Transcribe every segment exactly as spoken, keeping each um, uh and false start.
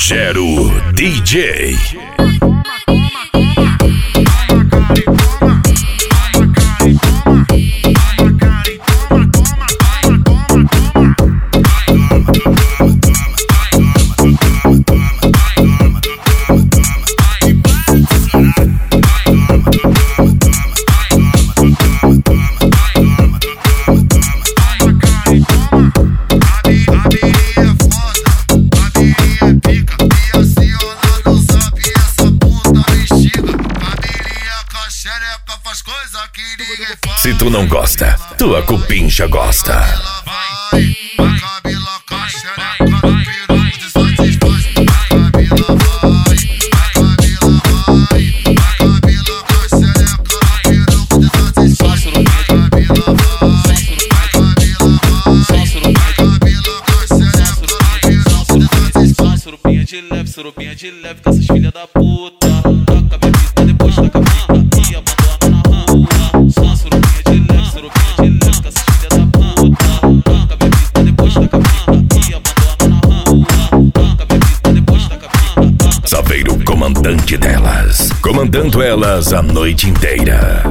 Gero D J. Se tu não gosta, tua cupincha gosta. Surupinha de leve, surupinha de leve com essas filhas da puta. Taca minha vida, depois taca a pica e abandona na rua. Só surupinha de leve, surupinha de leve com essas filhas da puta. Taca minha vida, depois taca a pica e abandona na rua. Taca minha vida, depois taca a pica. Saveiro, comandante delas, comandando elas a noite inteira.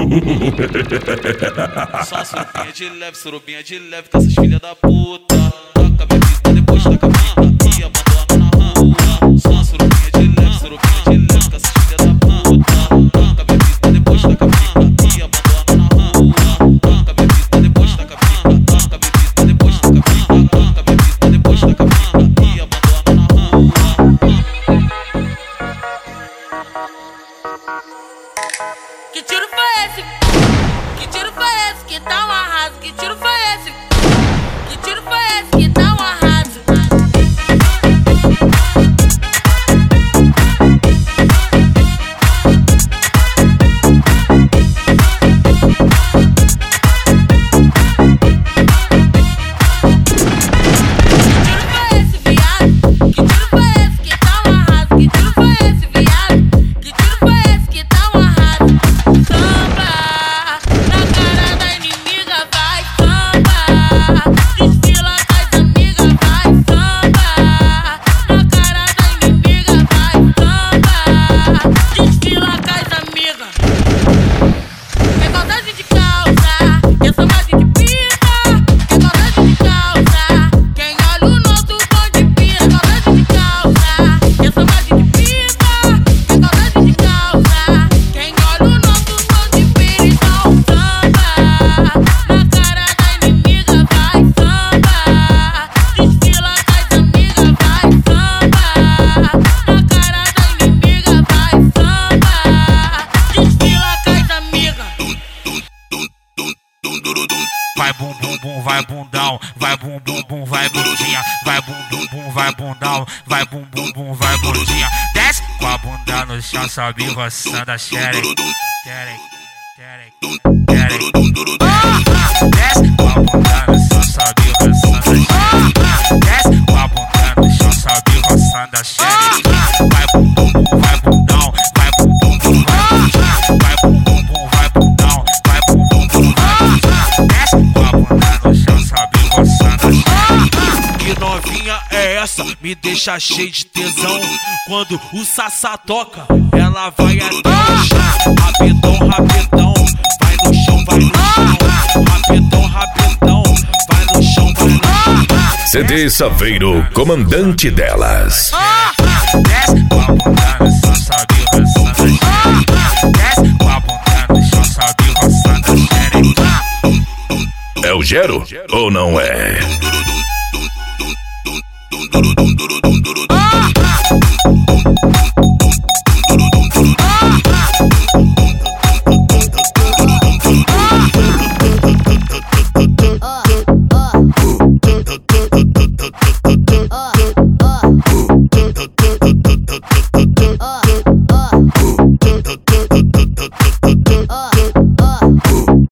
Só surupinha de leve, surupinha de leve com essas filhas da puta. Taca minha vida, depois taca a pica e abandona na rua. Só surupinha de leve, surupinha de leve com essas filhas da puta. Taca minha vida, depois taca a pica e abandona na rua. Taca minha vida, depois taca a pica. Taca minha vida, depois taca a pica. Taca minha vida, depois taca a pica e abandona na rua. Que tiro foi esse? Que tiro foi esse que tá um arraso? Que tiro foi esse? Que tiro foi esse que tá um arraso? Vai bum bum bum, vai bundão, vai bum bum bum, vai bundinha, vai bum bum bum, vai bundão, vai bum bum bum, vai bundinha. Desce com a bunda no chão, sobe roçando a xereca. Desce com a bunda no chão, sobe roçando a xereca. Desce com a bunda no chão, sobe roçando a xereca. Vai bum bum bum, vai bundão, vai bum bum bum, vai bundinha, vai bum bum bum, vai bundão, vai bum bum bum, vai bundinha. Desce com a bunda no chão, sobe roçando a xereca. Que novinha é essa? Me deixa cheio de tesão. Quando o Sassá toca, ela vai até o chão. Rapidão, rapidão, vai no chão, vai no chão. Rapidão, rapidão, vai no chão, vai no chão. C D Saveiro, comandante delas. Desce com a bunda no chão, sobe roçando a xereca. Desce com a bunda no chão, sobe roçando a xereca. É o Gero ou não é?